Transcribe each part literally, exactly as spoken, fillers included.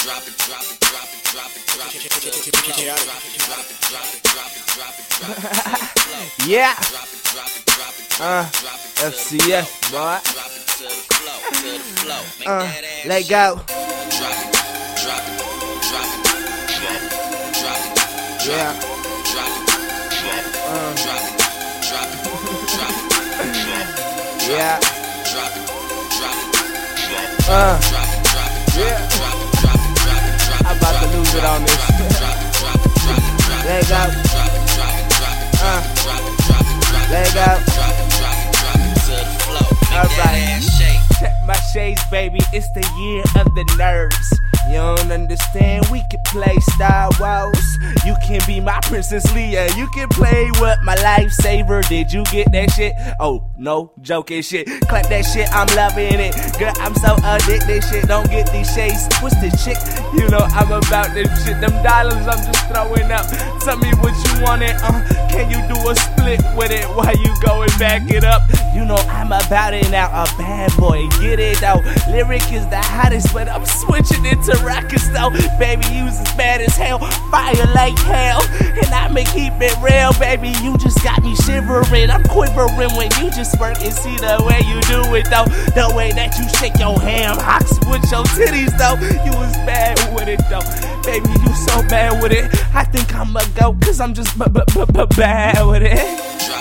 Yeah. Uh, F C S, boy. Uh, let go. Yeah. Uh. Yeah. Uh. Yeah. I'm about to lose it on this. Let go. Uh. Let go. Alright. Check my shades, baby. It's the year of the nerves. You don't understand, we can play Star Wars. You can be my Princess Leia. You can play with my lifesaver. Did you get that shit? Oh, no, joking shit. Clap that shit, I'm loving it. Girl, I'm so addicted, shit. Don't get these shades twisted, chick. You know I'm about this shit. Them dollars I'm just throwing up. Tell me what you want it. Uh, can you do a split with it while you go and back it up? You know I'm about it now. A bad boy, get it out. Lyric is the hottest, but I'm switching it to rockets though. Baby, you's as bad as hell, fire like hell, and I'ma keep it real, baby. You just got me shivering, I'm quivering when you just work and see the way you do it though. The way that you shake your ham hocks with your titties though. You was bad with it though, baby. You so bad with it. I think I'ma go, cause I'm just b b b b bad with it.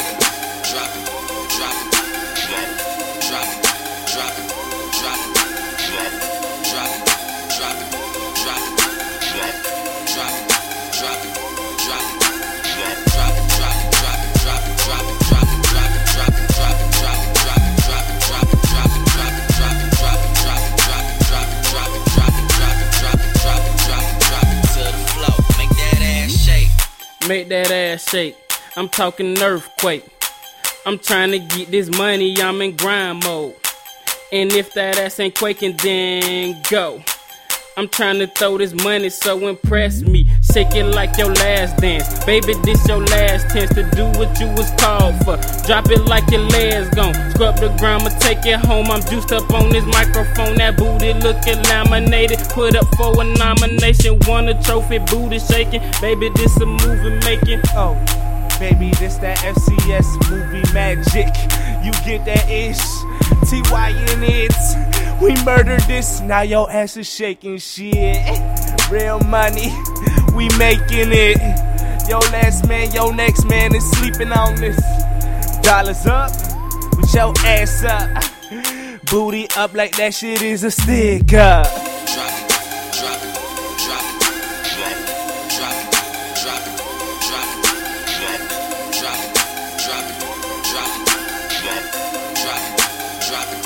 Make that ass shake. I'm talking earthquake. I'm trying to get this money, I'm in grind mode. And if that ass ain't quaking, then go. I'm trying to throw this money, so impress me. Shake it like your last dance. Baby, this your last chance to do what you was called for. Drop it like your legs gone. Scrub the ground, I'ma take it home. I'm juiced up on this microphone. That booty looking laminated. Put up for a nomination. Won a trophy, booty shaking. Baby, this a movie making. Oh, baby, this that F C S movie magic. You get that ish. T Y in it. We murdered this, now your ass is shaking shit. Real money, we making it. Your last man, your next man is sleeping on this. Dollars up, with your ass up. Booty up like that shit is a sticker. Drop it.